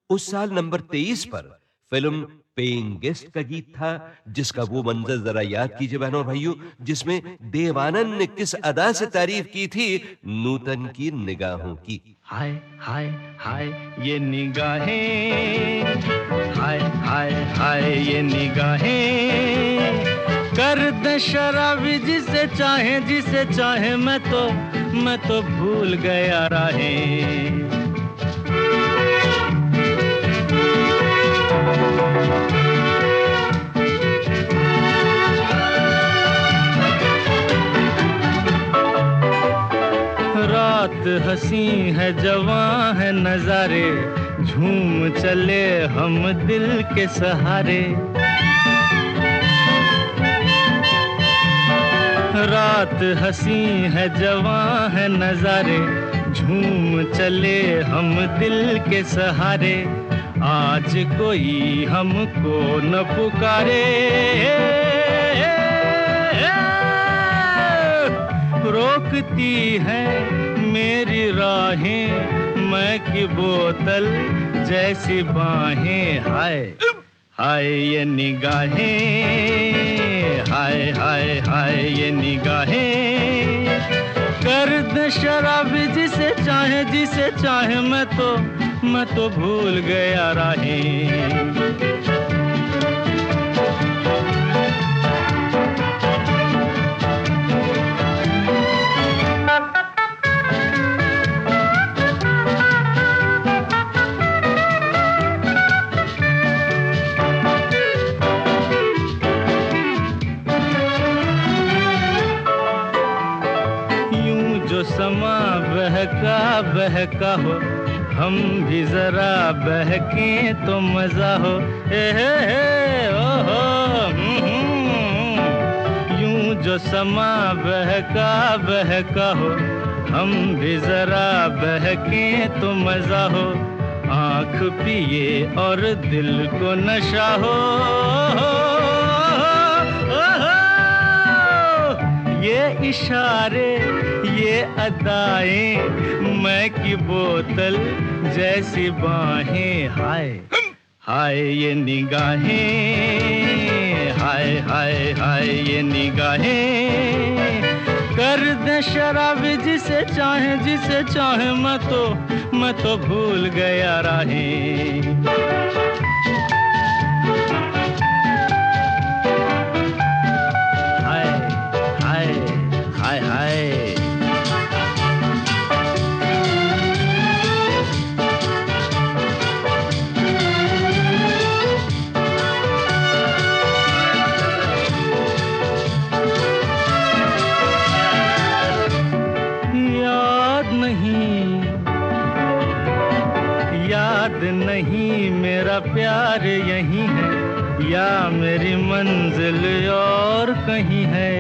उस साल नंबर 23 पर फिल्म पेइंग गेस्ट का गीत था, जिसका वो मंजर जरा याद कीजिए बहनों और भाइयों, जिसमें देव आनंद ने किस अदा से तारीफ की थी नूतन की निगाहों की। हाय हाय हाय ये निगाहें, हाय हाय हाय ये निगाहें, कर दे शराबी जिसे चाहे मैं तो भूल गया राहें। रात हंसी है जवां है नजारे, झूम चले हम दिल के सहारे। रात हंसी है जवां है नजारे, झूम चले हम दिल के सहारे। आज कोई हमको न पुकारे, रोकती है मेरी राहें मैं की बोतल जैसी बाहें। हाय हाय ये निगाहें, हाय हाय हाय ये निगाहें, कर दे शराबी जिसे चाहे मैं तो भूल गया राहें। जो समा बहका हो, हम भी जरा बहकें तो मजा हो। ओ हो यूं जो समा बहका हो, हम भी जरा बहकें तो मजा हो। आँख पिए और दिल को नशा हो, ये इशारे ये अदाएं मैं की बोतल जैसी बाहें। हाय हाय ये निगाहें, हाय हाय हाय ये निगाहें, कर दे शराबी जिसे चाहे मैं तो भूल गया राहें। याद नहीं मेरा प्यार यहीं है, या मेरी मंजिल और कहीं है।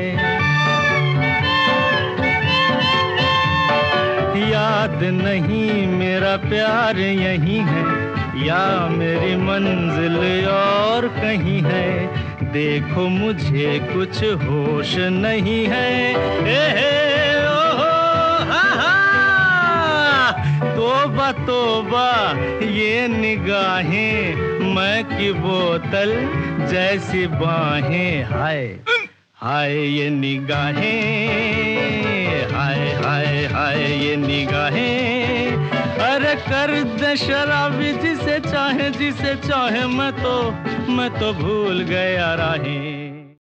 याद नहीं मेरा प्यार यहीं है, या मेरी मंजिल और कहीं है। देखो मुझे कुछ होश नहीं है। तोबा ये निगाहें मैं की बोतल जैसी बाहें। हाय हाय ये निगाहें, हाय हाय हाय ये निगाहें, अरे कर दे शराबी जिसे चाहे मैं तो भूल गया राहें।